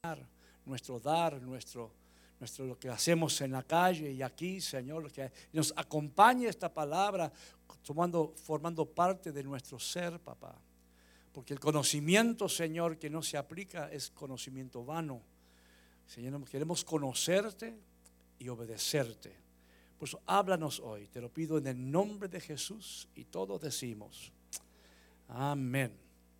nuestro dar, nuestro lo que hacemos en la calle y aquí, Señor, que nos acompañe esta palabra formando parte de nuestro ser, papá. Porque el conocimiento, Señor, que no se aplica es conocimiento vano. Señor, queremos conocerte y obedecerte. Por eso háblanos hoy, te lo pido en el nombre de Jesús, y todos decimos amén.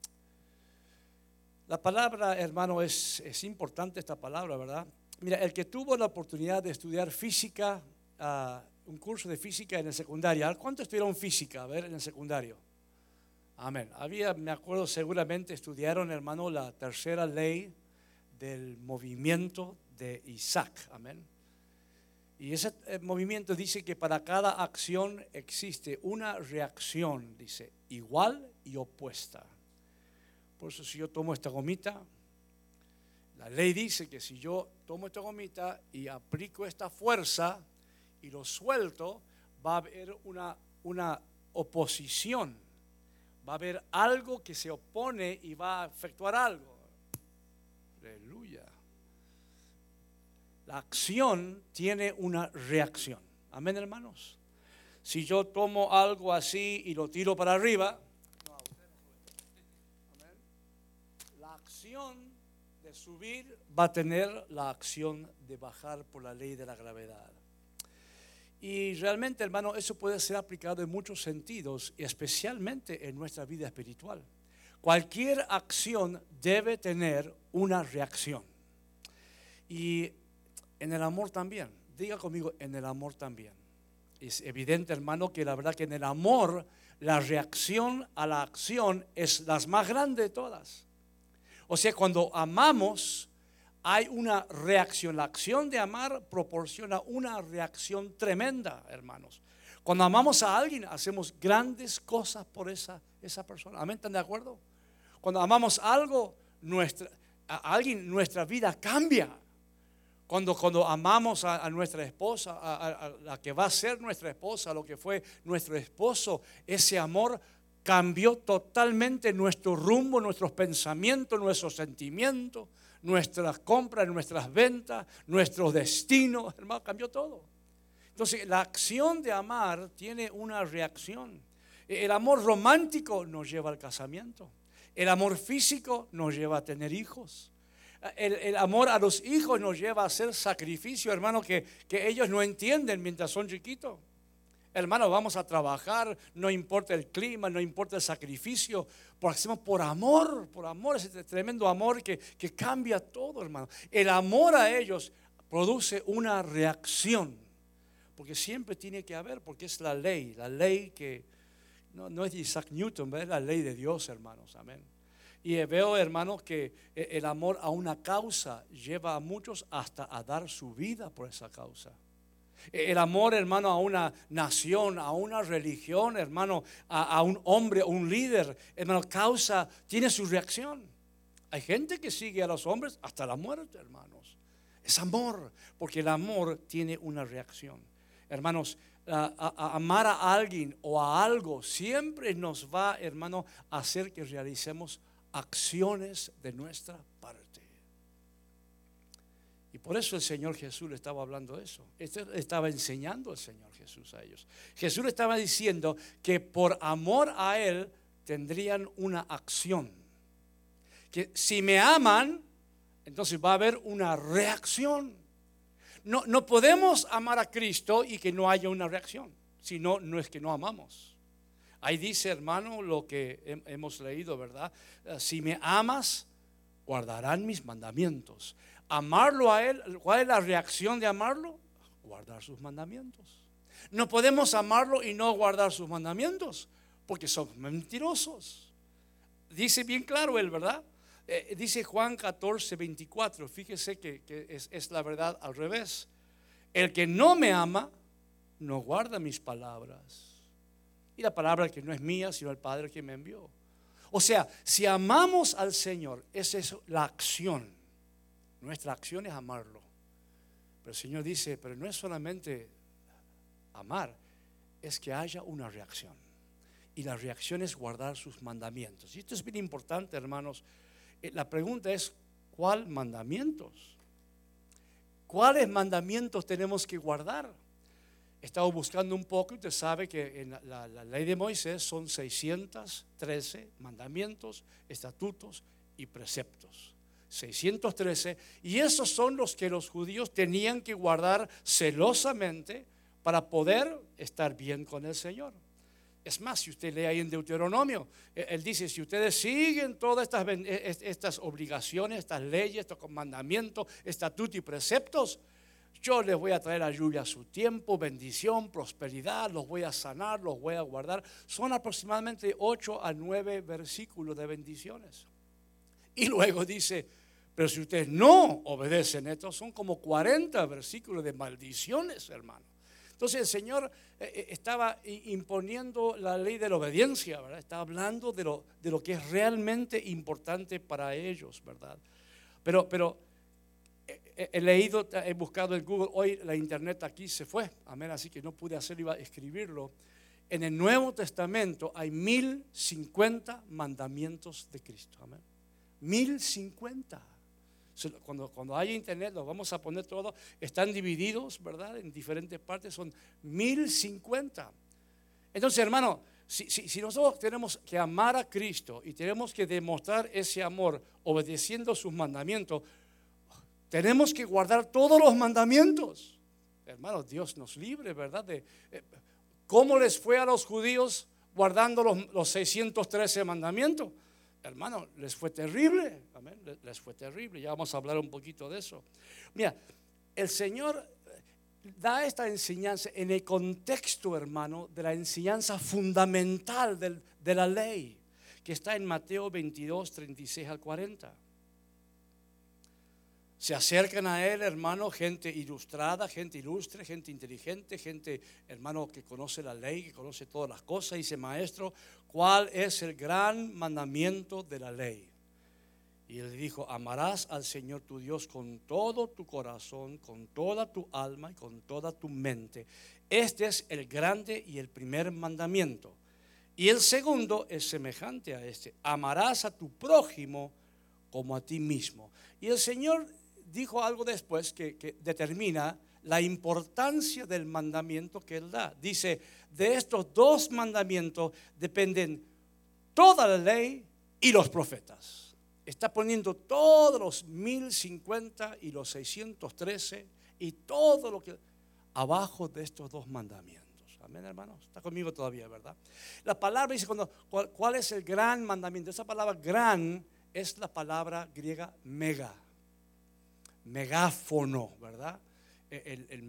La palabra, hermano, es importante esta palabra, ¿verdad? Mira, el que tuvo la oportunidad de estudiar física, un curso de física en el secundario, ¿cuánto estudiaron física? A ver, en el secundario. Amén. Me acuerdo, seguramente estudiaron, hermano, la tercera ley del movimiento de Isaac. Amén. Y ese movimiento dice que para cada acción existe una reacción, dice, igual y opuesta. Por eso si yo tomo esta gomita, la ley dice que si yo tomo esta gomita y aplico esta fuerza y lo suelto, va a haber una oposición. Va a haber algo que se opone y va a efectuar algo. Aleluya. La acción tiene una reacción. Amén, hermanos. Si yo tomo algo así y lo tiro para arriba, la acción de subir va a tener la acción de bajar por la ley de la gravedad. Y realmente, hermano, eso puede ser aplicado en muchos sentidos, y especialmente en nuestra vida espiritual. Cualquier acción debe tener una reacción. Y en el amor también. Diga conmigo, en el amor también. Es evidente, hermano, que la verdad que en el amor la reacción a la acción es la más grande de todas. O sea, cuando amamos hay una reacción. La acción de amar proporciona una reacción tremenda, hermanos. Cuando amamos a alguien hacemos grandes cosas por esa persona. ¿Amén? ¿Están de acuerdo? Cuando amamos algo, a alguien, nuestra vida cambia. Cuando amamos a nuestra esposa, a la que va a ser nuestra esposa, a lo que fue nuestro esposo, ese amor cambió totalmente nuestro rumbo, nuestros pensamientos, nuestros sentimientos, nuestras compras, nuestras ventas, nuestro destino, hermano, cambió todo. Entonces, la acción de amar tiene una reacción. El amor romántico nos lleva al casamiento. El amor físico nos lleva a tener hijos. El amor a los hijos nos lleva a hacer sacrificio, hermano, que ellos no entienden mientras son chiquitos. Hermano, vamos a trabajar, no importa el clima, no importa el sacrificio, porque hacemos por amor, ese tremendo amor que cambia todo, hermano. El amor a ellos produce una reacción, porque siempre tiene que haber, porque es la ley que no es de Isaac Newton, es la ley de Dios, hermanos, amén. Y veo, hermanos, que el amor a una causa lleva a muchos hasta a dar su vida por esa causa. El amor, hermano, a una nación, a una religión, hermano, a un hombre, a un líder, hermano, tiene su reacción. Hay gente que sigue a los hombres hasta la muerte, hermanos. Es amor, porque el amor tiene una reacción. Hermanos, a amar a alguien o a algo siempre nos va, hermano, a hacer que realicemos acciones de nuestra parte. Y por eso el Señor Jesús le estaba hablando de eso. Estaba enseñando el Señor Jesús a ellos. Jesús le estaba diciendo que por amor a Él tendrían una acción. Que si me aman, entonces va a haber una reacción. No podemos amar a Cristo y que no haya una reacción. Si no, no es que no amamos. Ahí dice, hermano, lo que hemos leído, ¿verdad? Si me amas, guardarán mis mandamientos. Amarlo a Él, ¿cuál es la reacción de amarlo? Guardar sus mandamientos. No podemos amarlo y no guardar sus mandamientos, porque son mentirosos. Dice bien claro Él, ¿verdad? Dice Juan 14:24, fíjese que es la verdad al revés. El que no me ama, no guarda mis palabras. Y la palabra que no es mía, sino el Padre que me envió. O sea, si amamos al Señor, esa es la acción. Nuestra acción es amarlo. Pero el Señor dice, pero no es solamente amar, es que haya una reacción. Y la reacción es guardar sus mandamientos. Y esto es bien importante, hermanos. La pregunta es, ¿Cuál mandamientos? ¿Cuáles mandamientos tenemos que guardar? He estado buscando un poco y usted sabe que en la ley de Moisés son 613 mandamientos, estatutos y preceptos. 613, y esos son los que los judíos tenían que guardar celosamente para poder estar bien con el Señor. Es más, si usted lee ahí en Deuteronomio, él dice, si ustedes siguen todas estas obligaciones, estas leyes, estos mandamientos, estatutos y preceptos, yo les voy a traer la lluvia a su tiempo, bendición, prosperidad, los voy a sanar, los voy a guardar. Son aproximadamente 8 a 9 versículos de bendiciones. Y luego dice, pero si ustedes no obedecen esto, son como 40 versículos de maldiciones, hermano. Entonces el Señor estaba imponiendo la ley de la obediencia, ¿verdad? Estaba hablando de lo que es realmente importante para ellos, ¿verdad? Pero he buscado en Google, hoy la internet aquí se fue, amén, así que no pude hacerlo, iba a escribirlo. En el Nuevo Testamento hay 1050 mandamientos de Cristo, amén. 1050. Cuando haya internet los vamos a poner todos, están divididos, ¿verdad? En diferentes partes, son 1050. Entonces, hermano, si nosotros tenemos que amar a Cristo y tenemos que demostrar ese amor obedeciendo sus mandamientos, tenemos que guardar todos los mandamientos. Hermano, Dios nos libre, ¿verdad? ¿Cómo les fue a los judíos guardando los 613 mandamientos? Hermano, les fue terrible, amén, les fue terrible. Ya vamos a hablar un poquito de eso. Mira, el Señor da esta enseñanza en el contexto, hermano, de la enseñanza fundamental de la ley, que está en Mateo 22, 36 al 40. Se acercan a él, hermano, gente ilustrada, gente ilustre, gente inteligente, gente, hermano, que conoce la ley, que conoce todas las cosas. Dice, maestro, ¿cuál es el gran mandamiento de la ley? Y él dijo, amarás al Señor tu Dios con todo tu corazón, con toda tu alma y con toda tu mente. Este es el grande y el primer mandamiento. Y el segundo es semejante a este, amarás a tu prójimo como a ti mismo. Y el Señor dijo algo después que determina la importancia del mandamiento que él da. Dice, de estos dos mandamientos dependen toda la ley y los profetas. Está poniendo todos los 1050 y los 613 y todo lo que abajo de estos dos mandamientos. Amén, hermanos. Está conmigo todavía, ¿verdad? La palabra dice, ¿cuál es el gran mandamiento? Esa palabra gran es la palabra griega mega. Megáfono, ¿verdad? El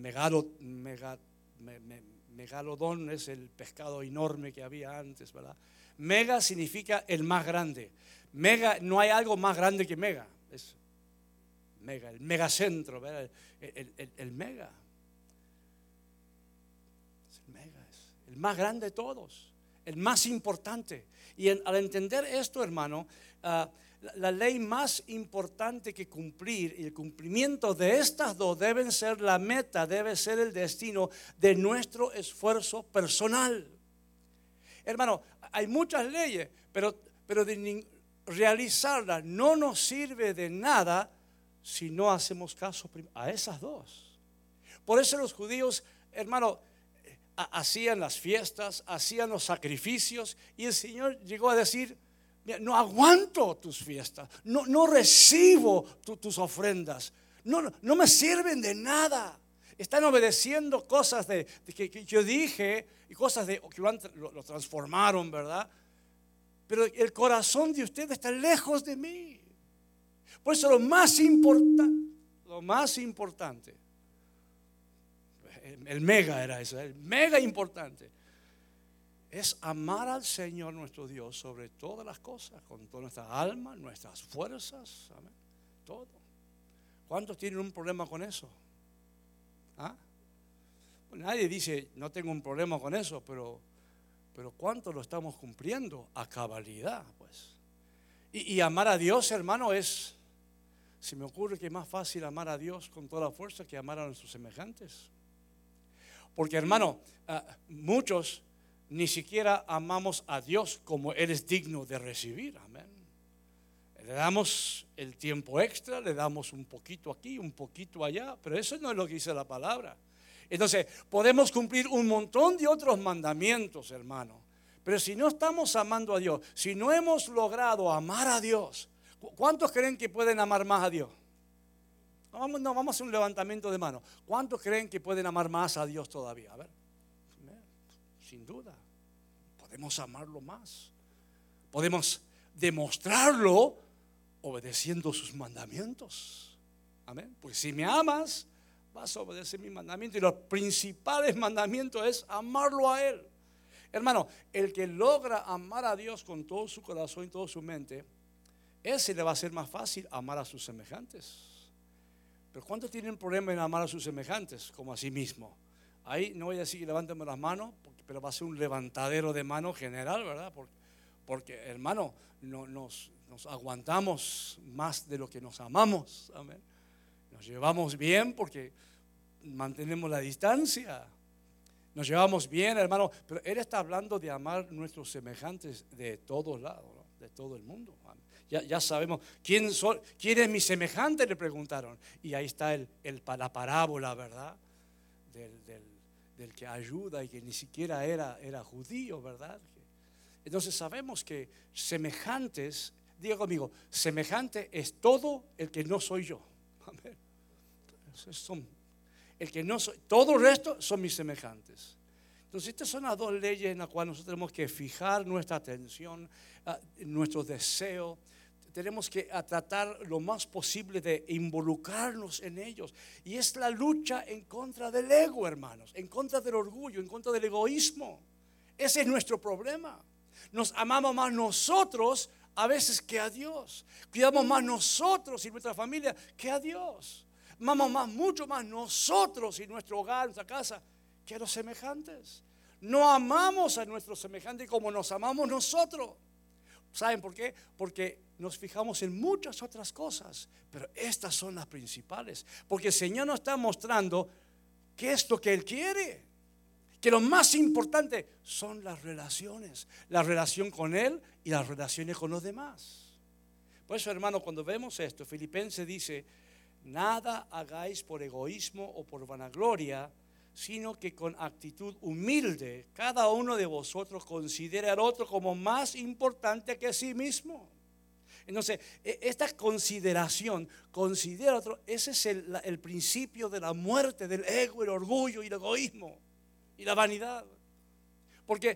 megalodón es el pescado enorme que había antes, ¿verdad? Mega significa el más grande. Mega, no hay algo más grande que mega. Es mega, el megacentro, ¿verdad? El mega. Es el más grande de todos, el más importante. Y al entender esto, hermano, la ley más importante que cumplir y el cumplimiento de estas dos deben ser la meta, debe ser el destino de nuestro esfuerzo personal. Hermano, hay muchas leyes, pero realizarlas no nos sirve de nada si no hacemos caso a esas dos. Por eso los judíos, hermano, hacían las fiestas, hacían los sacrificios, y el Señor llegó a decir, no aguanto tus fiestas, no recibo tus ofrendas, no me sirven de nada. Están obedeciendo cosas que yo dije y cosas que lo transformaron, ¿verdad? Pero el corazón de ustedes está lejos de mí. Por eso lo más importante, el mega era eso, el mega importante, es amar al Señor nuestro Dios sobre todas las cosas, con toda nuestra alma, nuestras fuerzas, amén, todo. ¿Cuántos tienen un problema con eso? ¿Ah? Pues nadie dice, no tengo un problema con eso, pero ¿cuánto lo estamos cumpliendo? A cabalidad, pues. Y amar a Dios, hermano, se me ocurre que es más fácil amar a Dios con toda la fuerza que amar a nuestros semejantes. Porque, hermano, muchos ni siquiera amamos a Dios como Él es digno de recibir, amén. Le damos el tiempo extra, le damos un poquito aquí, un poquito allá, pero eso no es lo que dice la palabra. Entonces, podemos cumplir un montón de otros mandamientos, hermano, pero si no estamos amando a Dios, si no hemos logrado amar a Dios, ¿cuántos creen que pueden amar más a Dios? Vamos a hacer un levantamiento de manos. ¿Cuántos creen que pueden amar más a Dios todavía? A ver, sin duda, podemos amarlo más. Podemos demostrarlo obedeciendo sus mandamientos. Amén. Porque si me amas, vas a obedecer mis mandamientos. Y los principales mandamientos es amarlo a Él. Hermano, el que logra amar a Dios con todo su corazón y toda su mente, ese le va a ser más fácil amar a sus semejantes. Pero ¿cuántos tienen problema en amar a sus semejantes como a sí mismo? Ahí no voy a decir que levántame las manos, pero va a ser un levantadero de manos general, ¿verdad? Porque hermano, nos aguantamos más de lo que nos amamos. Amén. Nos llevamos bien porque mantenemos la distancia. Nos llevamos bien, hermano, pero Él está hablando de amar nuestros semejantes de todos lados, ¿no? De todo el mundo. Ya sabemos quién es mi semejante, le preguntaron. Y ahí está la parábola, ¿verdad? Del que ayuda y que ni siquiera era judío, ¿verdad? Entonces sabemos que semejantes, diga conmigo, semejante es todo el que no soy yo. Amén. El que no soy, todo el resto son mis semejantes. Entonces estas son las dos leyes en las cuales nosotros tenemos que fijar nuestra atención, nuestro deseo. Tenemos que tratar lo más posible de involucrarnos en ellos. Y es la lucha en contra del ego, hermanos, en contra del orgullo, en contra del egoísmo. Ese es nuestro problema. Nos amamos más nosotros a veces que a Dios. Cuidamos más nosotros y nuestra familia que a Dios. Amamos mucho más nosotros y nuestro hogar, nuestra casa, que a los semejantes. No amamos a nuestros semejantes como nos amamos nosotros. ¿Saben por qué? Porque nos fijamos en muchas otras cosas, pero estas son las principales. Porque el Señor nos está mostrando qué es lo que Él quiere. Que lo más importante son las relaciones. La relación con Él y las relaciones con los demás. Por eso, hermano, cuando vemos esto, Filipenses dice: nada hagáis por egoísmo o por vanagloria, sino que con actitud humilde cada uno de vosotros considere al otro como más importante que a sí mismo. Entonces, esta consideración, considera al otro, ese es el principio de la muerte del ego, el orgullo y el egoísmo y la vanidad. Porque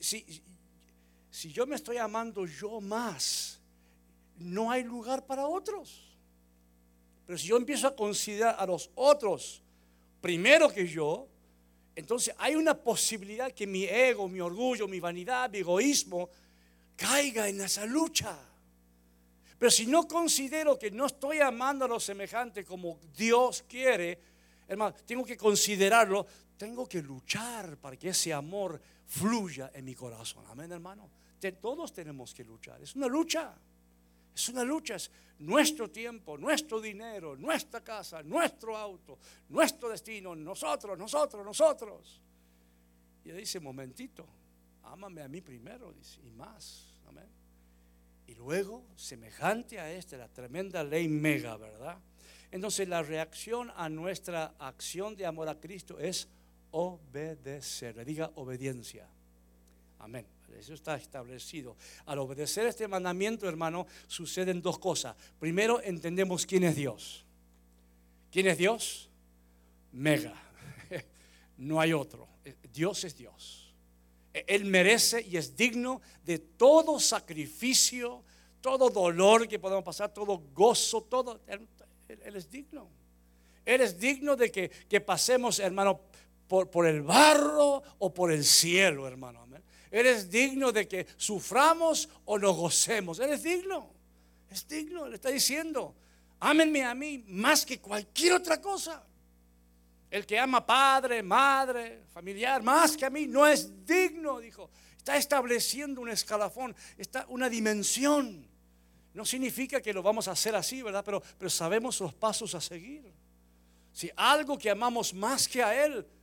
si yo me estoy amando yo más, no hay lugar para otros. Pero si yo empiezo a considerar a los otros primero que yo, entonces hay una posibilidad que mi ego, mi orgullo, mi vanidad, mi egoísmo caiga en esa lucha. Pero si no considero que no estoy amando a los semejantes como Dios quiere, hermano, tengo que considerarlo, tengo que luchar para que ese amor fluya en mi corazón. Amén, hermano. Todos tenemos que luchar. Es una lucha. Es una lucha, es nuestro tiempo, nuestro dinero, nuestra casa, nuestro auto, nuestro destino, nosotros. Y él dice: momentito, ámame a mí primero, dice, y más, amén. Y luego, semejante a la tremenda ley mega, ¿verdad? Entonces la reacción a nuestra acción de amor a Cristo es obedecer. Le diga obediencia, amén. Eso está establecido. Al obedecer este mandamiento, hermano, suceden dos cosas. Primero, entendemos quién es Dios. ¿Quién es Dios? Mega. No hay otro. Dios es Dios. Él merece y es digno de todo sacrificio, todo dolor que podemos pasar, todo gozo, todo. Él es digno. Él es digno de que pasemos, hermano, por el barro o por el cielo, hermano. Amén. Él es digno de que suframos o nos gocemos. Él es digno. Es digno. Le está diciendo: ámenme a mí más que cualquier otra cosa. El que ama padre, madre, familiar, más que a mí, no es digno, dijo. Está estableciendo un escalafón, una dimensión. No significa que lo vamos a hacer así, ¿verdad? Pero sabemos los pasos a seguir. Si algo que amamos más que a Él,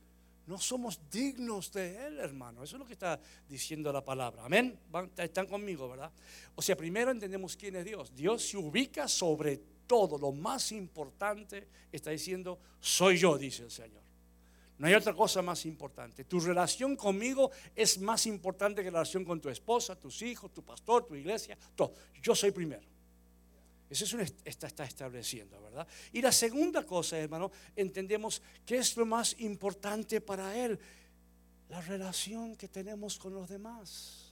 no somos dignos de Él, hermano. Eso es lo que está diciendo la palabra. Amén. Están conmigo, ¿verdad? O sea, primero entendemos quién es Dios. Dios se ubica sobre todo. Lo más importante está diciendo, soy yo, dice el Señor. No hay otra cosa más importante. Tu relación conmigo es más importante que la relación con tu esposa, tus hijos, tu pastor, tu iglesia, todo. Yo soy primero. Eso está estableciendo, ¿verdad? Y la segunda cosa, hermano, entendemos que es lo más importante para Él, la relación que tenemos con los demás.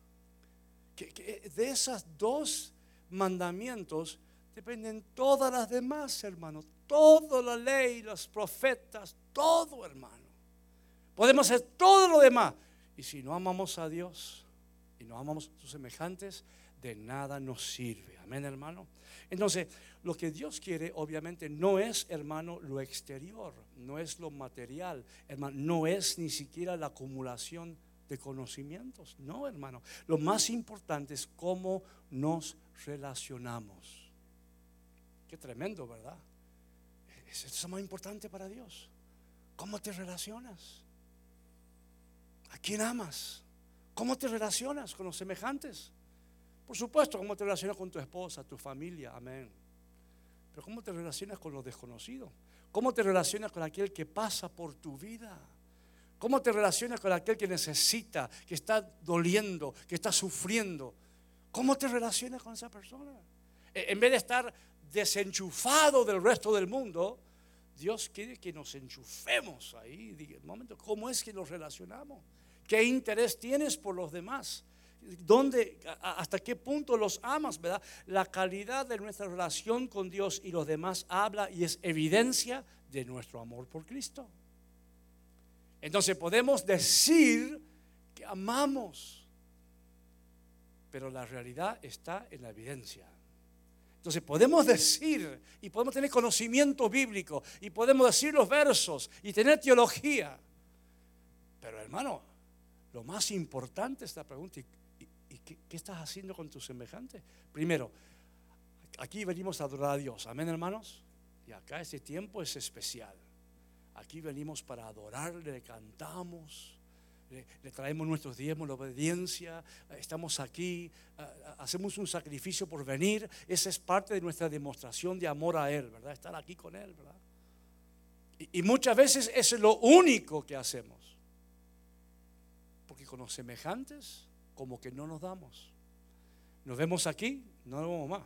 Que de esos dos mandamientos dependen todas las demás, hermano. Toda la ley, los profetas, todo, hermano. Podemos hacer todo lo demás. Y si no amamos a Dios y no amamos a sus semejantes, de nada nos sirve. Amén, hermano. Entonces, lo que Dios quiere obviamente no es, hermano, lo exterior, no es lo material, hermano, no es ni siquiera la acumulación de conocimientos. No, hermano. Lo más importante es cómo nos relacionamos. Qué tremendo, ¿verdad? Eso es lo más importante para Dios. ¿Cómo te relacionas? ¿A quién amas? ¿Cómo te relacionas con los semejantes? Por supuesto, cómo te relacionas con tu esposa, tu familia, amén. Pero cómo te relacionas con los desconocidos. Cómo te relacionas con aquel que pasa por tu vida. Cómo te relacionas con aquel que necesita, que está doliendo, que está sufriendo. ¿Cómo te relacionas con esa persona? En vez de estar desenchufado del resto del mundo, Dios quiere que nos enchufemos ahí. Diga, un momento, ¿cómo es que nos relacionamos? ¿Qué interés tienes por los demás? ¿Hasta qué punto los amas, verdad? La calidad de nuestra relación con Dios y los demás habla y es evidencia de nuestro amor por Cristo. Entonces podemos decir que amamos, pero la realidad está en la evidencia. Entonces podemos decir y podemos tener conocimiento bíblico y podemos decir los versos y tener teología, pero hermano, lo más importante es la pregunta: ¿y qué estás haciendo con tus semejantes? Primero, aquí venimos a adorar a Dios, amén, hermanos. Y acá este tiempo es especial. Aquí venimos para adorarle, le cantamos, le traemos nuestros diezmos, la obediencia. Estamos aquí, hacemos un sacrificio por venir. Esa es parte de nuestra demostración de amor a Él, ¿verdad? Estar aquí con Él, ¿verdad? Y muchas veces eso es lo único que hacemos. Porque con los semejantes como que no nos damos. Nos vemos aquí, no nos vemos más.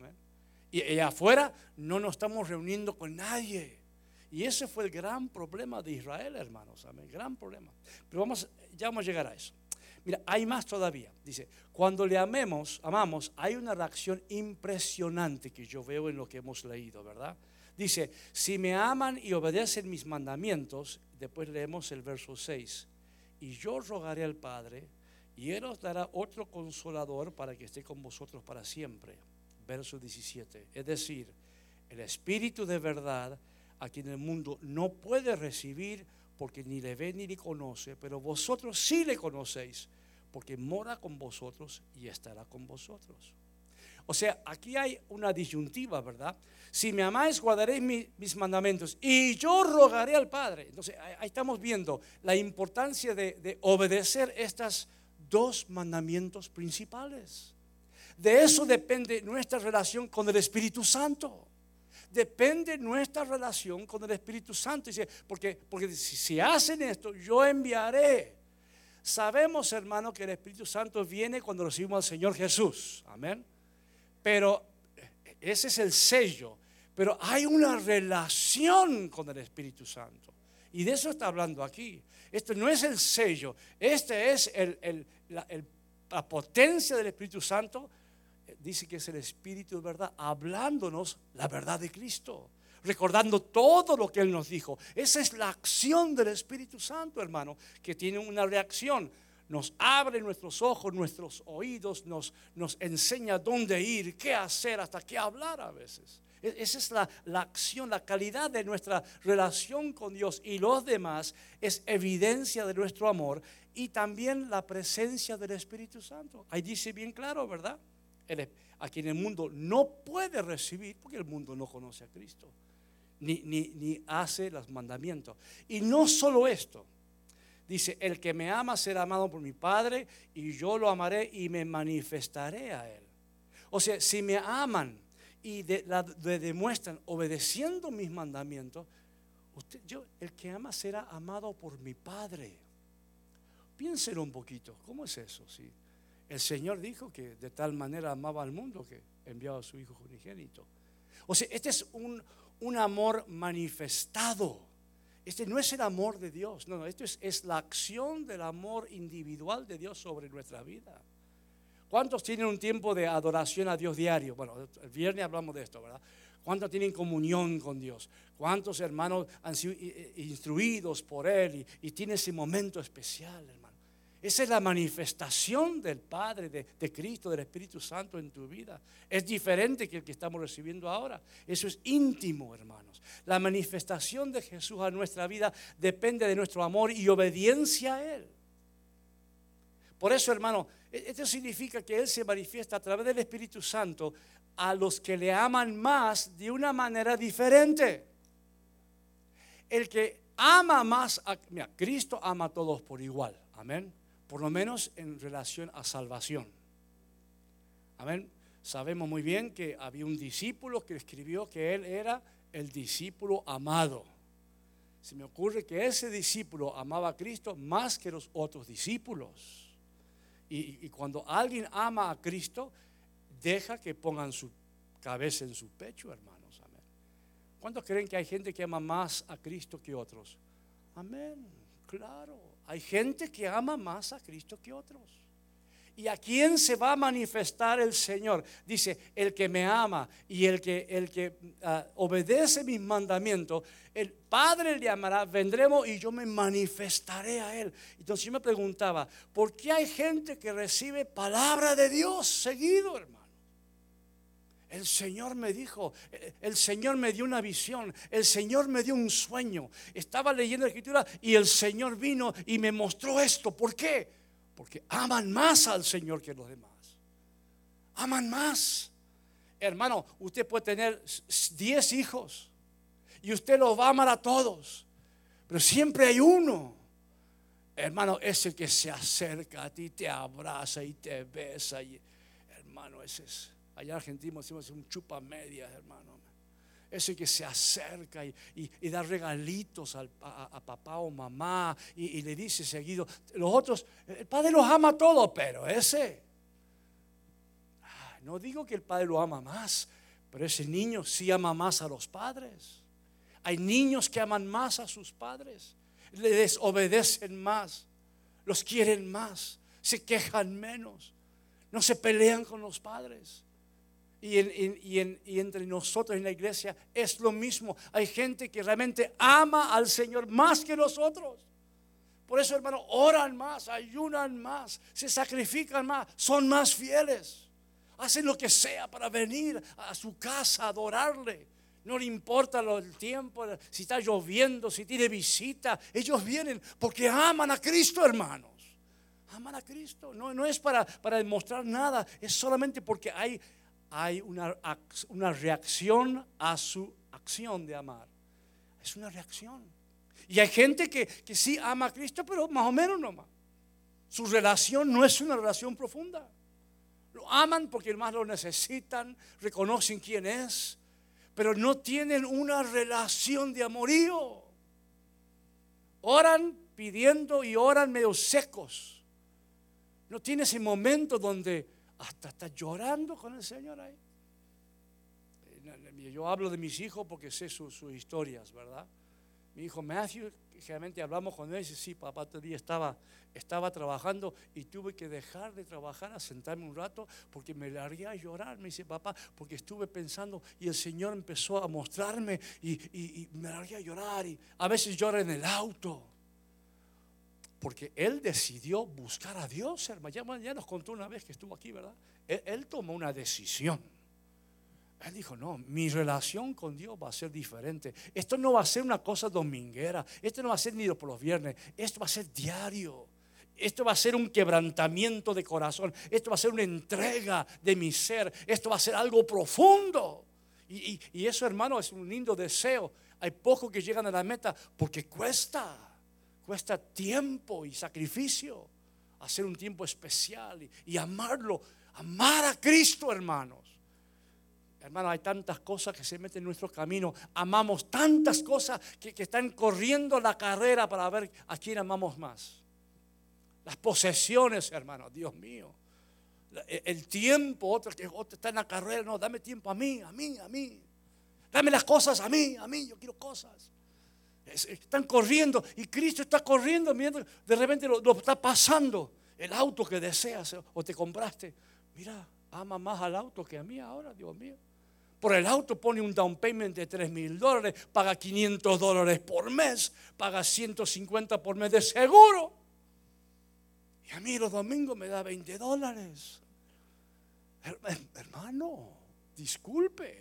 Y afuera no nos estamos reuniendo con nadie. Y ese fue el gran problema de Israel, hermanos. Amén, gran problema. Pero ya vamos a llegar a eso. Mira, hay más todavía. Dice, cuando le amamos, hay una reacción impresionante que yo veo en lo que hemos leído, ¿verdad? Dice, si me aman y obedecen mis mandamientos, después leemos el verso 6. Y yo rogaré al Padre, y Él os dará otro consolador para que esté con vosotros para siempre. Verso 17. Es decir, el Espíritu de verdad, a quien el mundo no puede recibir porque ni le ve ni le conoce, pero vosotros sí le conocéis, porque mora con vosotros y estará con vosotros. O sea, aquí hay una disyuntiva, ¿verdad? Si me amáis, guardaréis mis mandamientos y yo rogaré al Padre. Entonces, ahí estamos viendo la importancia de obedecer estos dos mandamientos principales. De eso depende nuestra relación con el Espíritu Santo. Depende nuestra relación con el Espíritu Santo. Porque si hacen esto, yo enviaré. Sabemos, hermano, que el Espíritu Santo viene cuando recibimos al Señor Jesús. Amén. Pero ese es el sello. Pero hay una relación con el Espíritu Santo. Y de eso está hablando aquí. Esto no es el sello. Este es la potencia del Espíritu Santo. Dice que es el Espíritu de verdad, hablándonos la verdad de Cristo, recordando todo lo que Él nos dijo. Esa es la acción del Espíritu Santo, hermano, que tiene una reacción. Nos abre nuestros ojos, nuestros oídos, nos enseña dónde ir, qué hacer, hasta qué hablar a veces. Esa es la acción, la calidad de nuestra relación con Dios y los demás es evidencia de nuestro amor y también la presencia del Espíritu Santo. Ahí dice bien claro, ¿verdad? A quien el mundo no puede recibir porque el mundo no conoce a Cristo. ni hace los mandamientos. Y no solo esto, dice, el que me ama será amado por mi Padre y yo lo amaré y me manifestaré a él. O sea, si me aman y demuestran obedeciendo mis mandamientos, el que ama será amado por mi Padre. Piénselo un poquito, ¿cómo es eso? Sí. El Señor dijo que de tal manera amaba al mundo que enviaba a su Hijo unigénito. O sea, este es un amor manifestado. Este no es el amor de Dios, no, esto es la acción del amor individual de Dios sobre nuestra vida. ¿Cuántos tienen un tiempo de adoración a Dios diario? Bueno, el viernes hablamos de esto, ¿verdad? ¿Cuántos tienen comunión con Dios? ¿Cuántos hermanos han sido instruidos por Él y tienen ese momento especial, hermano? Esa es la manifestación del Padre, de Cristo, del Espíritu Santo en tu vida. Es diferente que el que estamos recibiendo ahora. Eso es íntimo, hermanos. La manifestación de Jesús a nuestra vida depende de nuestro amor y obediencia a Él. Por eso, hermano, esto significa que Él se manifiesta a través del Espíritu Santo a los que le aman más de una manera diferente. El que ama más, mira, Cristo ama a todos por igual, amén. Por lo menos en relación a salvación. Amén. Sabemos muy bien que había un discípulo que escribió que él era el discípulo amado. Se me ocurre que ese discípulo amaba a Cristo más que los otros discípulos. Y cuando alguien ama a Cristo, deja que pongan su cabeza en su pecho, hermanos. Amén. ¿Cuántos creen que hay gente que ama más a Cristo que otros? Amén. Claro, hay gente que ama más a Cristo que otros. ¿Y a quién se va a manifestar el Señor? Dice, el que me ama y el que obedece mis mandamientos, el Padre le amará, vendremos y yo me manifestaré a Él. Entonces yo me preguntaba, ¿por qué hay gente que recibe palabra de Dios seguido, hermano? El Señor me dijo, el Señor me dio una visión, el Señor me dio un sueño. Estaba leyendo la Escritura y el Señor vino y me mostró esto. ¿Por qué? Porque aman más al Señor que los demás. Aman más. Hermano, usted puede tener 10 hijos y usted los va a amar a todos, pero siempre hay uno, hermano, ese que se acerca a ti, te abraza y te besa. Hermano, ese es. Allá en Argentina decimos un chupa medias, hermano. Ese que se acerca y da regalitos a papá o mamá y le dice seguido. Los otros, el padre los ama a todos, pero ese, no digo que el padre lo ama más, pero ese niño sí ama más a los padres. Hay niños que aman más a sus padres, les obedecen más, los quieren más, se quejan menos, no se pelean con los padres. Y entre nosotros en la iglesia es lo mismo. Hay gente que realmente ama al Señor más que nosotros. Por eso, hermano, oran más, ayunan más, se sacrifican más, son más fieles. Hacen lo que sea para venir a su casa a adorarle. No le importa el tiempo, si está lloviendo, si tiene visita. Ellos vienen porque aman a Cristo, hermanos. Aman a Cristo. No es para demostrar nada, es solamente porque hay una reacción a su acción de amar. Es una reacción. Y hay gente que sí ama a Cristo, pero más o menos nomás. Su relación no es una relación profunda. Lo aman porque más lo necesitan, reconocen quién es, pero no tienen una relación de amorío. Oran pidiendo y oran medio secos. No tiene ese momento donde hasta está llorando con el Señor ahí. Yo hablo de mis hijos porque sé sus historias, ¿verdad? Mi hijo Matthew, generalmente hablamos con él y dice, sí, papá, otro día estaba trabajando y tuve que dejar de trabajar a sentarme un rato porque me largué a llorar. Me dice, papá, porque estuve pensando y el Señor empezó a mostrarme y me largué a llorar. Y a veces llora en el auto. Porque él decidió buscar a Dios, hermano. Ya nos contó una vez que estuvo aquí, ¿verdad? Él tomó una decisión. Él dijo, no, mi relación con Dios va a ser diferente. Esto no va a ser una cosa dominguera. Esto no va a ser ni por los viernes. Esto va a ser diario. Esto va a ser un quebrantamiento de corazón. Esto va a ser una entrega de mi ser. Esto va a ser algo profundo. Y eso, hermano, es un lindo deseo. Hay pocos que llegan a la meta porque cuesta tiempo y sacrificio hacer un tiempo especial y amarlo, amar a Cristo, hermanos. Hermano, hay tantas cosas que se meten en nuestro camino. Amamos tantas cosas que están corriendo la carrera para ver a quién amamos más. Las posesiones, hermano, Dios mío. El tiempo, otro está en la carrera. No, dame tiempo a mí. Dame las cosas a mí, yo quiero cosas. Están corriendo y Cristo está corriendo, mirando, de repente lo está pasando. El auto que deseas o te compraste. Mira, ama más al auto que a mí ahora, Dios mío. Por el auto pone un down payment de $3,000, paga $500 por mes, paga $150 por mes de seguro. Y a mí los domingos me da $20. Hermano, disculpe.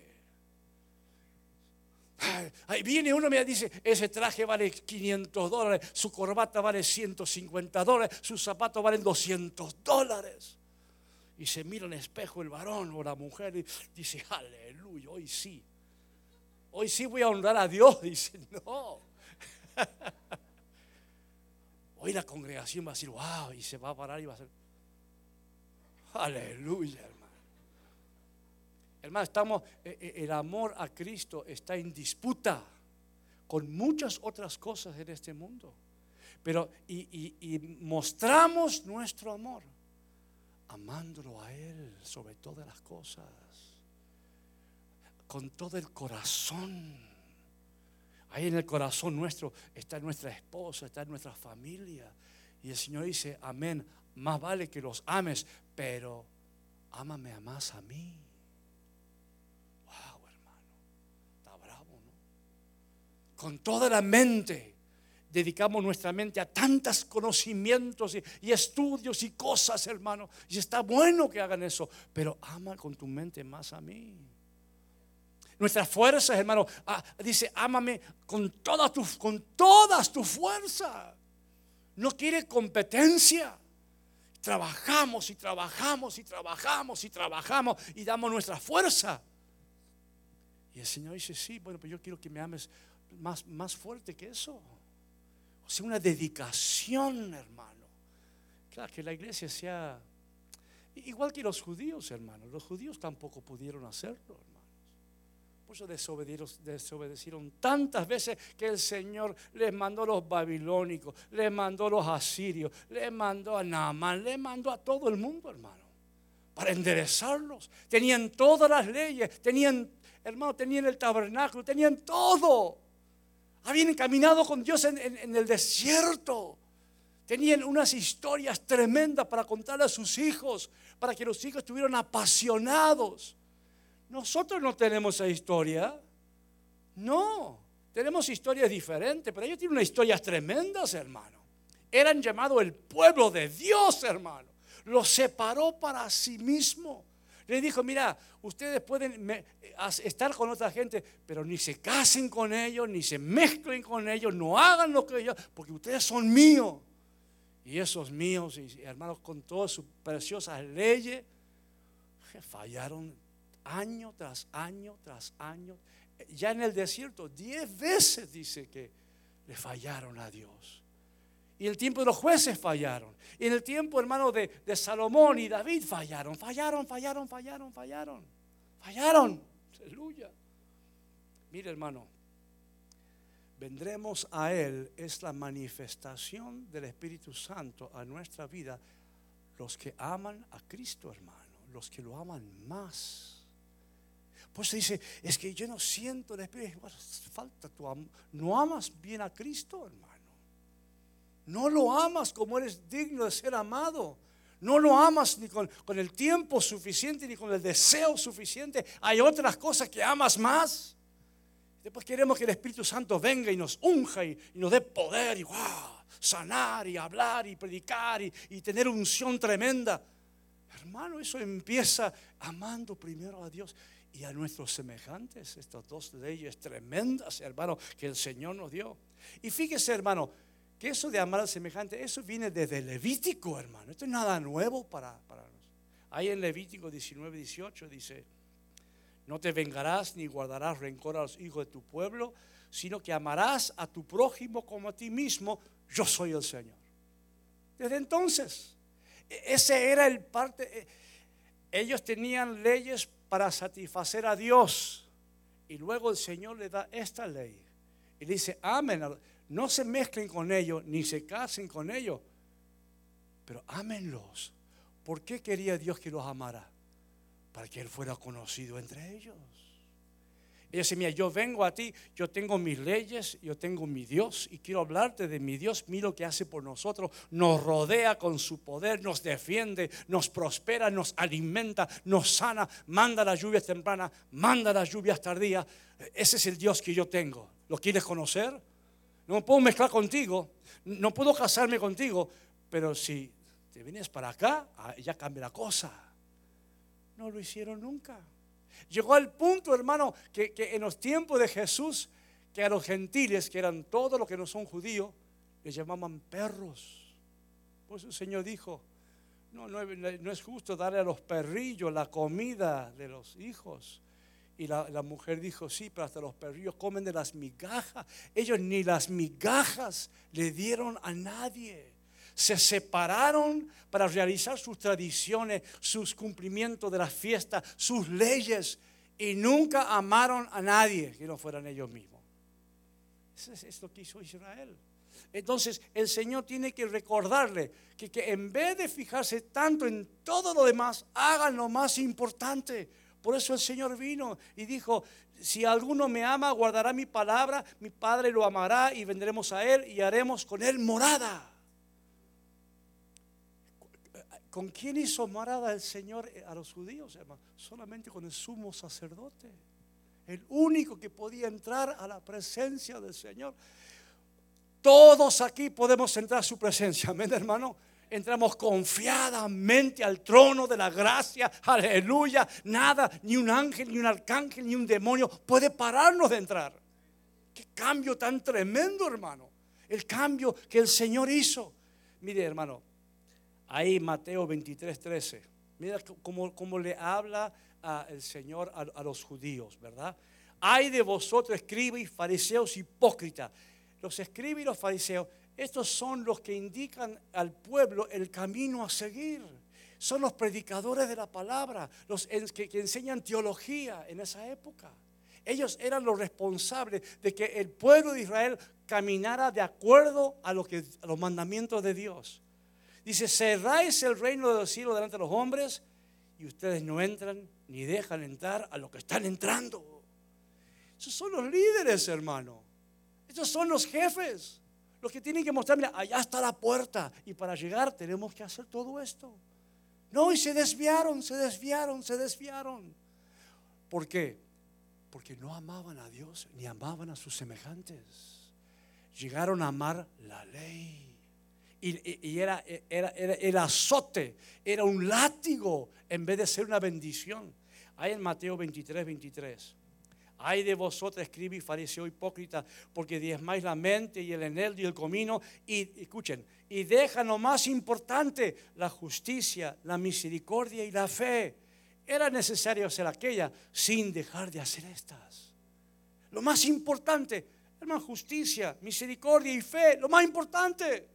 Ahí viene uno y me dice, ese traje vale $500, su corbata vale $150, sus zapatos valen $200. Y se mira en el espejo el varón o la mujer y dice, aleluya, hoy sí voy a honrar a Dios. Dice, no. Hoy la congregación va a decir, wow, y se va a parar y va a hacer, aleluya, hermano. Hermano, el amor a Cristo está en disputa con muchas otras cosas en este mundo. Pero y mostramos nuestro amor amándolo a Él sobre todas las cosas, con todo el corazón. Ahí en el corazón nuestro está nuestra esposa, está nuestra familia. Y el Señor dice, amén, más vale que los ames, pero ámame a más a mí. Wow, hermano, está bravo, ¿no? Con toda la mente. Dedicamos nuestra mente a tantos conocimientos y estudios y cosas, hermano. Y está bueno que hagan eso, pero ama con tu mente más a mí. Nuestras fuerzas, hermano, dice, ámame con todas tus fuerzas. No quiere competencia. Trabajamos y damos nuestra fuerza. Y el Señor dice, sí, bueno, pero yo quiero que me ames más fuerte que eso. O sea, una dedicación, hermano. Claro, que la iglesia sea igual que los judíos, hermano. Los judíos tampoco pudieron hacerlo, hermanos. Por eso desobedecieron tantas veces que el Señor les mandó a los babilónicos, les mandó a los asirios, les mandó a Naamán, les mandó a todo el mundo, hermano, para enderezarlos. Tenían todas las leyes, tenían el tabernáculo, tenían todo. Habían caminado con Dios en el desierto. Tenían unas historias tremendas para contarle a sus hijos, para que los hijos estuvieran apasionados. Nosotros no tenemos esa historia. No, tenemos historias diferentes, pero ellos tienen unas historias tremendas, hermano. Eran llamados el pueblo de Dios, hermano. Los separó para sí mismo. Le dijo, mira, ustedes pueden estar con otra gente, pero ni se casen con ellos, ni se mezclen con ellos, no hagan lo que ellos, porque ustedes son míos. Y esos míos, y hermanos, con todas sus preciosas leyes, fallaron año tras año tras año. Ya en el desierto 10 veces dice que le fallaron a Dios. Y en el tiempo de los jueces fallaron. Y en el tiempo, hermano, de Salomón y David fallaron. Aleluya. Mire, hermano, vendremos a Él, es la manifestación del Espíritu Santo a nuestra vida. Los que aman a Cristo, hermano, los que lo aman más. Pues dice, es que yo no siento el Espíritu. Bueno, falta tu amor. No amas bien a Cristo, hermano. No lo amas como eres digno de ser amado. No lo amas ni con el tiempo suficiente, ni con el deseo suficiente. Hay otras cosas que amas más. Después queremos que el Espíritu Santo venga y nos unja y nos dé poder y sanar y hablar y predicar y tener unción tremenda. Hermano, eso empieza amando primero a Dios y a nuestros semejantes. Estas dos leyes tremendas, hermano, que el Señor nos dio. Y fíjese, hermano, que eso de amar al semejante, eso viene desde Levítico, hermano. Esto es nada nuevo para nosotros. Ahí en Levítico 19:18 dice, No te vengarás ni guardarás rencor a los hijos de tu pueblo, sino que amarás a tu prójimo como a ti mismo. Yo soy el Señor. Desde entonces, ese era el parte. Ellos tenían leyes para satisfacer a Dios. Y luego el Señor le da esta ley. Y dice, amen. No se mezclen con ellos, ni se casen con ellos. Pero ámenlos. ¿Por qué quería Dios que los amara? Para que Él fuera conocido entre ellos. Ella dice, mira, yo vengo a ti, yo tengo mis leyes, yo tengo mi Dios y quiero hablarte de mi Dios. Mira lo que hace por nosotros, nos rodea con su poder, nos defiende, nos prospera, nos alimenta, nos sana, manda las lluvias tempranas, manda las lluvias tardías. Ese es el Dios que yo tengo. ¿Lo quieres conocer? No me puedo mezclar contigo, no puedo casarme contigo, pero si te vienes para acá, ya cambia la cosa. No lo hicieron nunca. Llegó al punto, hermano, que en los tiempos de Jesús, que a los gentiles, que eran todos los que no son judíos, les llamaban perros. Por eso el Señor dijo, no es justo darle a los perrillos la comida de los hijos. Y la mujer dijo, sí, pero hasta los perrillos comen de las migajas. Ellos ni las migajas le dieron a nadie. Se separaron para realizar sus tradiciones, sus cumplimientos de las fiestas, sus leyes, y nunca amaron a nadie que no fueran ellos mismos. Eso es lo que hizo Israel. Entonces el Señor tiene que recordarle que en vez de fijarse tanto en todo lo demás, hagan lo más importante. Por eso el Señor vino y dijo, si alguno me ama, guardará mi palabra, mi Padre lo amará y vendremos a Él y haremos con Él morada. ¿Con quién hizo morada el Señor a los judíos, hermano? Solamente con el sumo sacerdote, el único que podía entrar a la presencia del Señor. Todos aquí podemos entrar a su presencia, amén, hermano. Entramos confiadamente al trono de la gracia, aleluya. Nada, ni un ángel, ni un arcángel, ni un demonio puede pararnos de entrar. Qué cambio tan tremendo, hermano. El cambio que el Señor hizo. Mire, hermano, ahí Mateo 23:13. Mira cómo le habla el Señor a los judíos, ¿verdad? Ay de vosotros, escribas y fariseos hipócritas. Los escribas y los fariseos, estos son los que indican al pueblo el camino a seguir. Son los predicadores de la palabra, los que enseñan teología en esa época. Ellos eran los responsables de que el pueblo de Israel caminara de acuerdo a los mandamientos de Dios. Dice, cerráis el reino de los cielos delante de los hombres y ustedes no entran ni dejan entrar a los que están entrando. Esos son los líderes, hermano. Estos son los jefes, los que tienen que mostrar, mira, allá está la puerta y para llegar tenemos que hacer todo esto. No, y se desviaron. ¿Por qué? Porque no amaban a Dios ni amaban a sus semejantes. Llegaron a amar la ley. Y era el azote, era un látigo en vez de ser una bendición. Hay en Mateo 23:23. Ay de vosotros, escribas y fariseos hipócritas, porque diezmáis la mente y el eneldo y el comino, y escuchen, y dejan lo más importante, la justicia, la misericordia y la fe. Era necesario hacer aquella sin dejar de hacer estas. Lo más importante, hermano, justicia, misericordia y fe, lo más importante.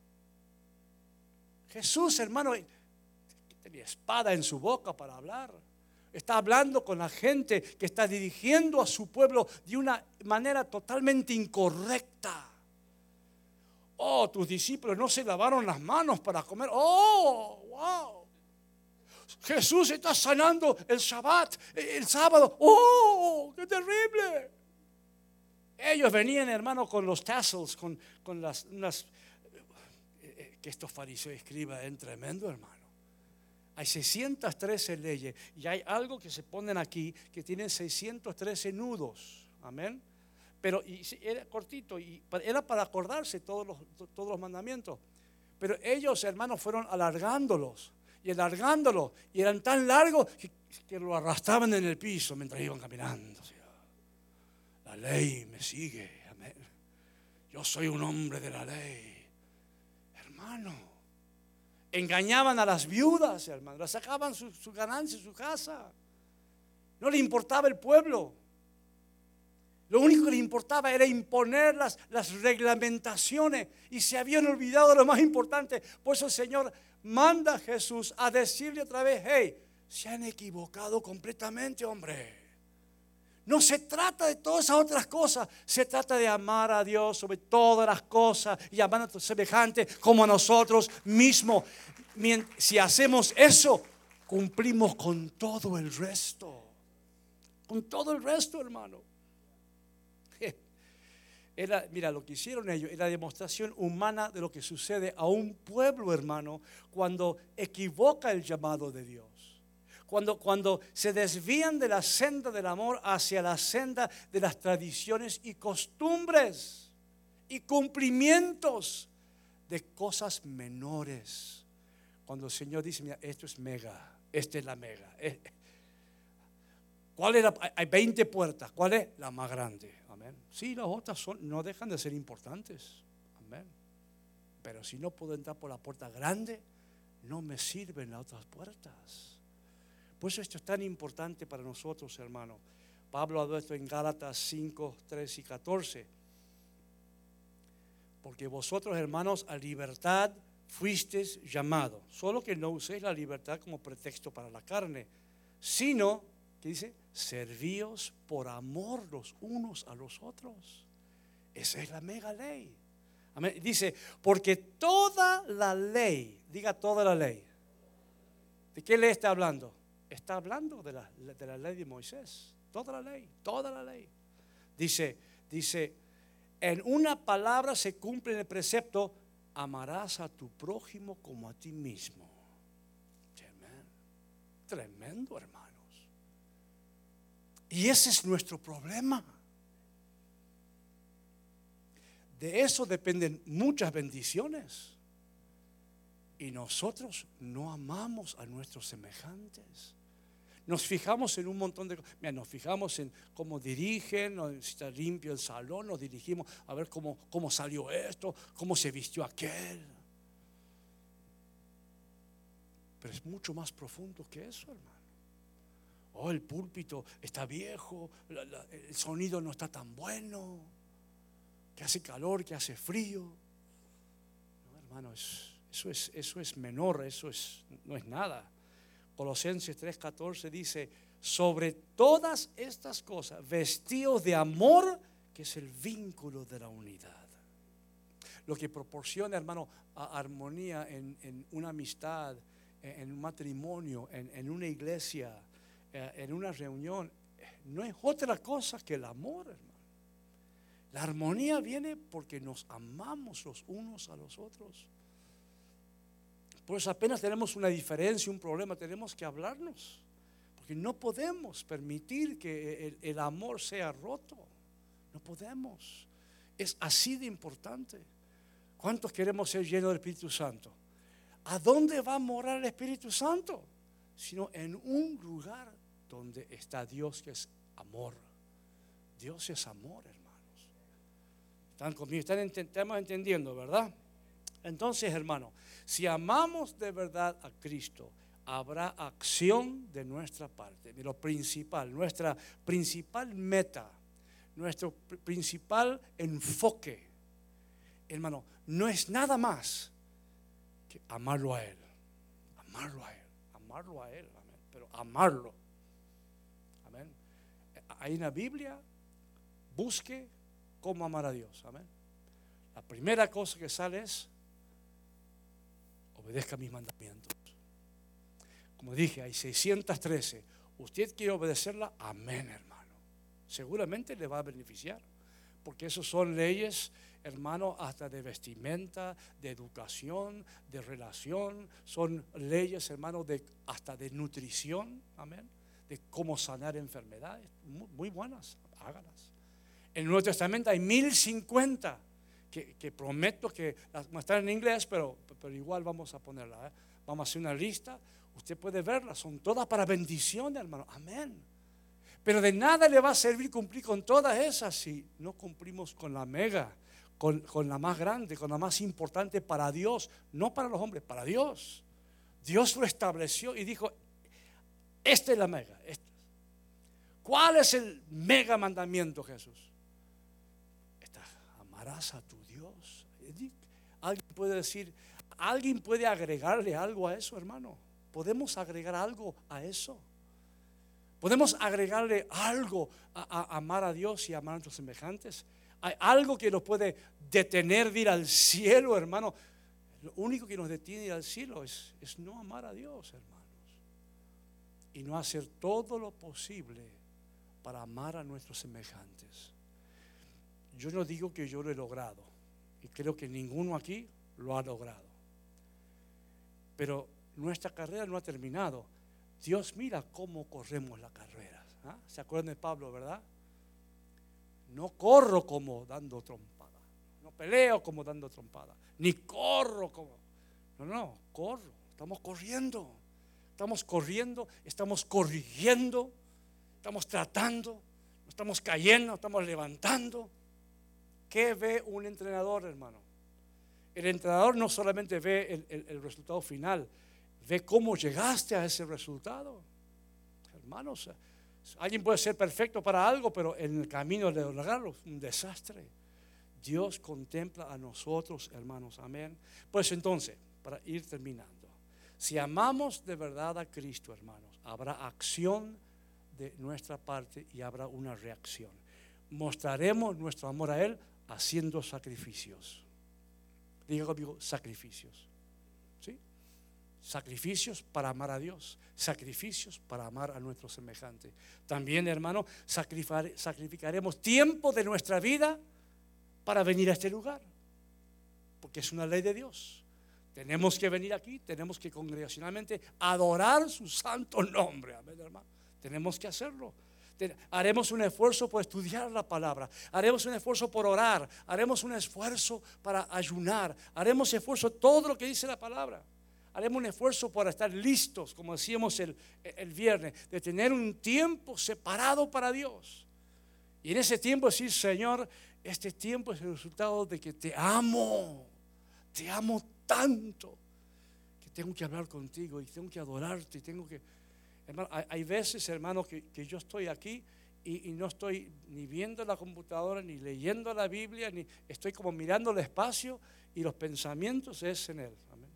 Jesús, hermano, tenía espada en su boca para hablar. Está hablando con la gente que está dirigiendo a su pueblo de una manera totalmente incorrecta. Oh, tus discípulos no se lavaron las manos para comer. Oh, wow. Jesús está sanando el Shabbat, el sábado. Oh, qué terrible. Ellos venían, hermano, con los tassels, con unas que estos fariseos escriban, tremendo, hermano. Hay 613 leyes y hay algo que se ponen aquí que tienen 613 nudos, amén. Pero era cortito y era para acordarse todos los mandamientos. Pero ellos, hermanos, fueron alargándolos y eran tan largos que lo arrastraban en el piso mientras iban caminando. La ley me sigue, amén. Yo soy un hombre de la ley, hermano. Engañaban a las viudas, hermano, las sacaban su ganancia, su casa. No le importaba el pueblo. Lo único que le importaba era imponer las reglamentaciones y se habían olvidado de lo más importante. Por eso el Señor manda a Jesús a decirle otra vez: hey, se han equivocado completamente, hombre. No se trata de todas esas otras cosas, se trata de amar a Dios sobre todas las cosas y amar a nuestros semejantes como a nosotros mismos. Si hacemos eso, cumplimos con todo el resto. Con todo el resto, hermano. Mira, lo que hicieron ellos era la demostración humana de lo que sucede a un pueblo, hermano, cuando equivoca el llamado de Dios. Cuando se desvían de la senda del amor hacia la senda de las tradiciones y costumbres y cumplimientos de cosas menores. Cuando el Señor dice: mira, esto es mega, esta es la mega. ¿Cuál es hay 20 puertas? ¿Cuál es la más grande? Amén. Sí, las otras no dejan de ser importantes. Amén. Pero si no puedo entrar por la puerta grande, no me sirven las otras puertas. Por eso esto es tan importante para nosotros, hermano. Pablo habló de esto en Gálatas 5, 3 y 14. Porque vosotros, hermanos, a libertad fuisteis llamados. Solo que no uséis la libertad como pretexto para la carne, sino, ¿qué dice? Servíos por amor los unos a los otros. Esa es la mega ley. Amén. Dice, porque toda la ley, diga toda la ley. ¿De qué ley está hablando? Está hablando de la ley de Moisés. Toda la ley, toda la ley. Dice, en una palabra se cumple el precepto: amarás a tu prójimo como a ti mismo. Tremendo, hermanos. Y ese es nuestro problema. De eso dependen muchas bendiciones. Y nosotros no amamos a nuestros semejantes. Nos fijamos en un montón de cosas. Mira, nos fijamos en cómo dirigen, si está limpio el salón, nos dirigimos a ver cómo salió esto, cómo se vistió aquel. Pero es mucho más profundo que eso, hermano. Oh, el púlpito está viejo, el sonido no está tan bueno, que hace calor, que hace frío. No, hermano, eso es menor, no es nada. Colosenses 3:14 dice: sobre todas estas cosas, vestidos de amor, que es el vínculo de la unidad. Lo que proporciona, hermano, armonía en una amistad, en un matrimonio, en una iglesia, en una reunión, no es otra cosa que el amor, hermano. La armonía viene porque nos amamos los unos a los otros. Por eso apenas tenemos una diferencia, un problema, tenemos que hablarnos. Porque no podemos permitir que el amor sea roto. No podemos. Es así de importante. ¿Cuántos queremos ser llenos del Espíritu Santo? ¿A dónde va a morar el Espíritu Santo? Sino en un lugar donde está Dios, que es amor. Dios es amor, hermanos. ¿Están conmigo? Estamos entendiendo, ¿verdad? Entonces, hermano, si amamos de verdad a Cristo, habrá acción de nuestra parte. De lo principal, nuestra principal meta, nuestro principal enfoque, hermano, no es nada más que amarlo a Él. Amarlo a Él. Amarlo a Él. Amén. Pero amarlo. Amén. Ahí en la Biblia, busque cómo amar a Dios. Amén. La primera cosa que sale es: obedezca mis mandamientos. Como dije, hay 613. ¿Usted quiere obedecerla? Amén, hermano. Seguramente le va a beneficiar. Porque esos son leyes, hermano, hasta de vestimenta, de educación, de relación. Son leyes, hermano, hasta de nutrición. Amén. De cómo sanar enfermedades. Muy buenas. Hágalas. En el Nuevo Testamento hay 1050. Que prometo que las están en inglés, pero igual vamos a ponerla. Vamos a hacer una lista. Usted puede verla. Son todas para bendición, hermano. Amén. Pero de nada le va a servir cumplir con todas esas si no cumplimos con la mega, con la más grande, con la más importante para Dios. No para los hombres, para Dios. Dios lo estableció y dijo: esta es la mega. ¿Cuál es el mega mandamiento, Jesús? Amarás a tu Dios. Alguien puede decir, alguien puede agregarle algo a eso, hermano. ¿Podemos agregar algo a eso? ¿Podemos agregarle algo a amar a Dios y amar a nuestros semejantes? ¿Hay algo que nos puede detener de ir al cielo, hermano? Lo único que nos detiene de ir al cielo es no amar a Dios, hermanos. Y no hacer todo lo posible para amar a nuestros semejantes. Yo no digo que yo lo he logrado, y creo que ninguno aquí lo ha logrado. Pero nuestra carrera no ha terminado. Dios mira cómo corremos la carrera. ¿Ah? ¿Se acuerdan de Pablo, verdad? No corro como dando trompada, no peleo como dando trompada, ni corro como. No, corro. Estamos corriendo, estamos corrigiendo, estamos tratando, no estamos cayendo, estamos levantando. ¿Qué ve un entrenador, hermano? El entrenador no solamente ve el resultado final, ve cómo llegaste a ese resultado. Hermanos, alguien puede ser perfecto para algo, pero en el camino de lograrlo es un desastre. Dios contempla a nosotros, hermanos, amén. Pues entonces, para ir terminando, si amamos de verdad a Cristo, hermanos, habrá acción de nuestra parte y habrá una reacción. Mostraremos nuestro amor a Él haciendo sacrificios. Diga conmigo, sacrificios. ¿Sí? Sacrificios para amar a Dios, sacrificios para amar a nuestros semejantes. También, hermano, sacrificaremos tiempo de nuestra vida para venir a este lugar, porque es una ley de Dios. Tenemos que venir aquí, tenemos que congregacionalmente adorar su santo nombre. Amén, hermano. Tenemos que hacerlo. Haremos un esfuerzo por estudiar la palabra, haremos un esfuerzo por orar, haremos un esfuerzo para ayunar, haremos esfuerzo todo lo que dice la palabra. Haremos un esfuerzo para estar listos, como decíamos el viernes, de tener un tiempo separado para Dios. Y en ese tiempo decir, Señor, este tiempo es el resultado de que te amo tanto, que tengo que hablar contigo y tengo que adorarte y tengo que... Hermano, hay veces, hermano, que yo estoy aquí y no estoy ni viendo la computadora, ni leyendo la Biblia, ni estoy como mirando el espacio y los pensamientos es en Él. Amén.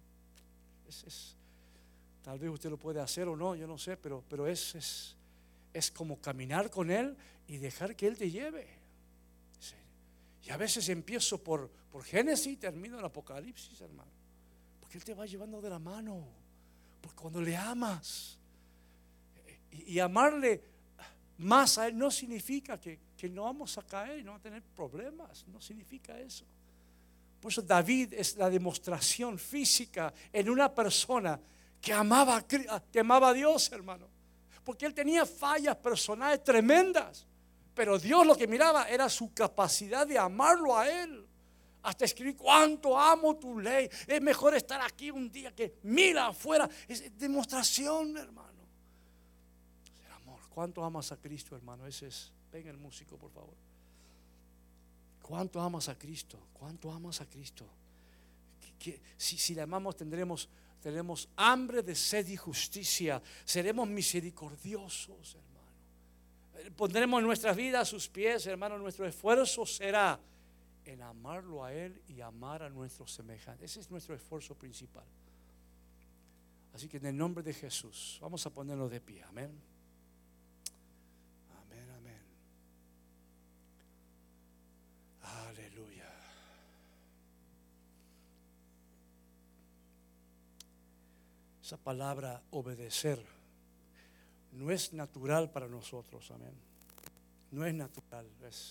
Tal vez usted lo puede hacer o no, yo no sé, pero es como caminar con Él y dejar que Él te lleve. Sí. Y a veces empiezo por Génesis y termino en Apocalipsis, hermano, porque Él te va llevando de la mano, porque cuando le amas y amarle más a Él no significa que no vamos a caer y no vamos a tener problemas, no significa eso. Por eso David es la demostración física en una persona que amaba a Dios, hermano, porque él tenía fallas personales tremendas, pero Dios lo que miraba era su capacidad de amarlo a Él. Hasta escribir, cuánto amo tu ley, es mejor estar aquí un día que 1000 afuera. Es demostración, hermano. ¿Cuánto amas a Cristo, hermano? Ese es. Venga el músico, por favor. ¿Cuánto amas a Cristo? ¿Cuánto amas a Cristo? Si le amamos tendremos hambre de sed y justicia. Seremos misericordiosos, hermano. Pondremos nuestras vidas a sus pies, hermano. Nuestro esfuerzo será en amarlo a Él y amar a nuestros semejantes. Ese es nuestro esfuerzo principal. Así que en el nombre de Jesús vamos a ponernos de pie. Amén. Aleluya. Esa palabra obedecer no es natural para nosotros, amén. No es natural,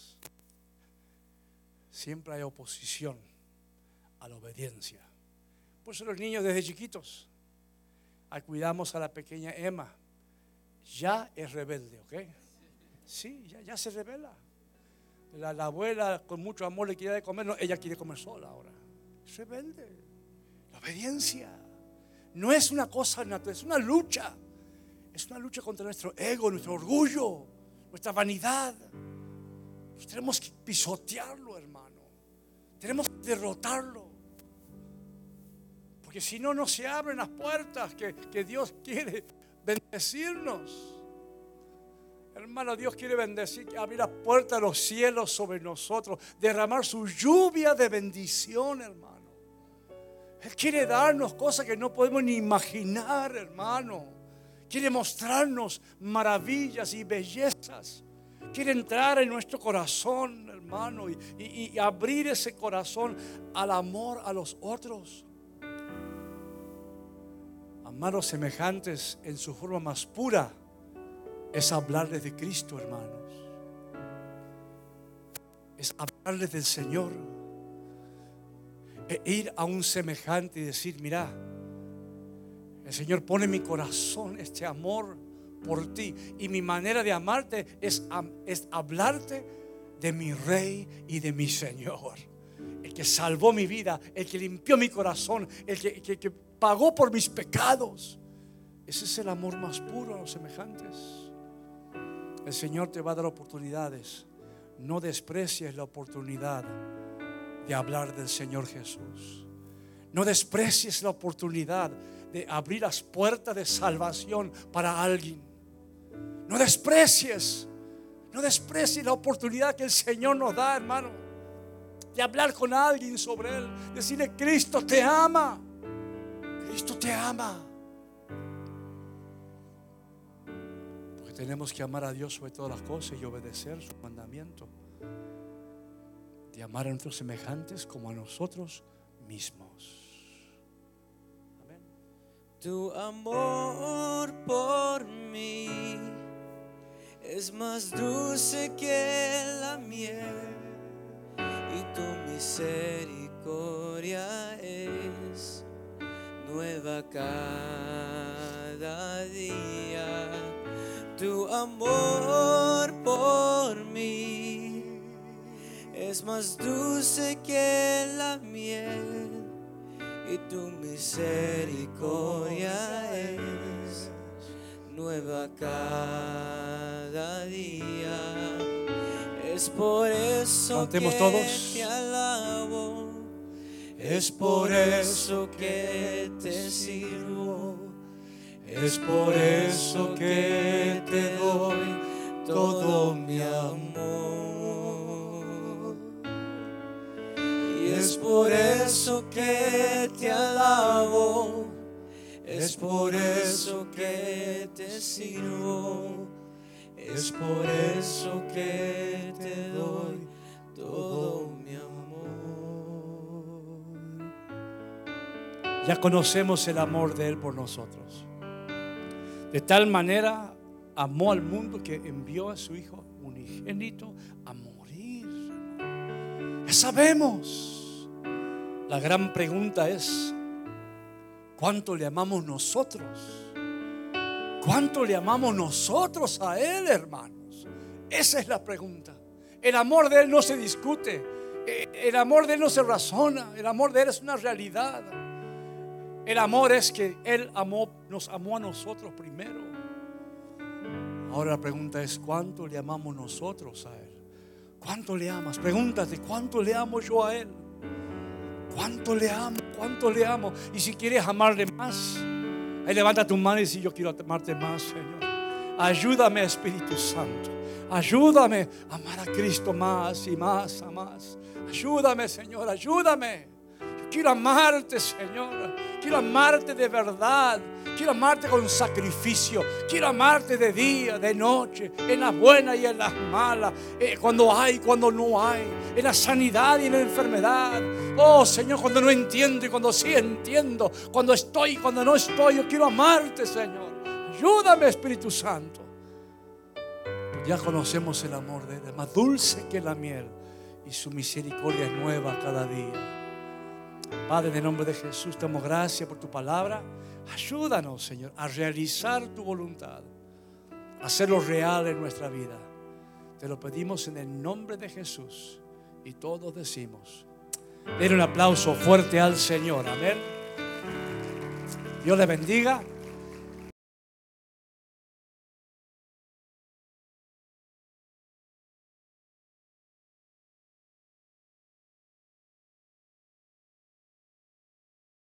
siempre hay oposición a la obediencia. Por eso los niños desde chiquitos, cuidamos a la pequeña Emma, ya es rebelde, ¿ok? Sí, ya se revela. La abuela con mucho amor le quiere de comer, no, ella quiere comer sola ahora. Es rebelde. La obediencia no es una cosa natural, es una lucha. Es una lucha contra nuestro ego, nuestro orgullo, nuestra vanidad. Pues tenemos que pisotearlo, hermano. Tenemos que derrotarlo. Porque si no, no se abren las puertas que Dios quiere bendecirnos. Hermano, Dios quiere bendecir, abrir la puerta de los cielos sobre nosotros, derramar su lluvia de bendición, hermano. Él quiere darnos cosas que no podemos ni imaginar, hermano. Quiere mostrarnos maravillas y bellezas. Quiere entrar en nuestro corazón, hermano, y abrir ese corazón al amor a los otros. Amar a los semejantes en su forma más pura es hablarles de Cristo, hermanos. Es hablarles del Señor. E ir a un semejante y decir: mira, el Señor pone en mi corazón este amor por ti, y mi manera de amarte es hablarte de mi Rey y de mi Señor, el que salvó mi vida, el que limpió mi corazón, el que pagó por mis pecados. Ese es el amor más puro a los semejantes. El Señor te va a dar oportunidades. No desprecies la oportunidad de hablar del Señor Jesús. No desprecies la oportunidad de abrir las puertas de salvación para alguien. No desprecies la oportunidad que el Señor nos da, hermano, de hablar con alguien sobre Él. Decirle: Cristo te ama. Cristo te ama. Porque tenemos que amar a Dios sobre todas las cosas y obedecer su mandamiento de amar a nuestros semejantes como a nosotros mismos. Amén. Tu amor por mí es más dulce que la miel, y tu misericordia es nueva cada día. Tu amor por mí es más dulce que la miel, y tu misericordia es nueva cada día. Es por eso Cantemos que todos. te alabo, es por eso que te sirvo, es por eso que te doy todo mi amor. Y es por eso que te alabo, es por eso que te sirvo, es por eso que te doy todo mi amor. Ya conocemos el amor de Él por nosotros. De tal manera amó al mundo que envió a su Hijo unigénito a morir. Ya sabemos. La gran pregunta es: ¿cuánto le amamos nosotros? ¿Cuánto le amamos nosotros a Él, hermanos? Esa es la pregunta. El amor de Él no se discute. El amor de Él no se razona. El amor de Él es una realidad. El amor es que Él nos amó a nosotros primero. Ahora la pregunta es: ¿cuánto le amamos nosotros a Él? ¿Cuánto le amas? Pregúntate: ¿cuánto le amo yo a Él? ¿Cuánto le amo? ¿Cuánto le amo? Y si quieres amarle más, ahí levanta tu mano y dice: yo quiero amarte más, Señor. Ayúdame, Espíritu Santo. Ayúdame a amar a Cristo más y más, a más. Ayúdame, Señor, ayúdame. Yo quiero amarte, Señor. Quiero amarte de verdad. Quiero amarte con sacrificio. Quiero amarte de día, de noche, en las buenas y en las malas, cuando hay, cuando no hay, en la sanidad y en la enfermedad. Oh, Señor, cuando no entiendo y cuando sí entiendo, cuando estoy y cuando no estoy. Yo quiero amarte, Señor. Ayúdame, Espíritu Santo. Pues ya conocemos el amor de Él, es más dulce que la miel, y su misericordia es nueva cada día. Padre, en el nombre de Jesús, te damos gracias por tu palabra. Ayúdanos, Señor, a realizar tu voluntad, a hacerlo real en nuestra vida. Te lo pedimos en el nombre de Jesús. Y todos decimos: den un aplauso fuerte al Señor. Amén. Dios le bendiga.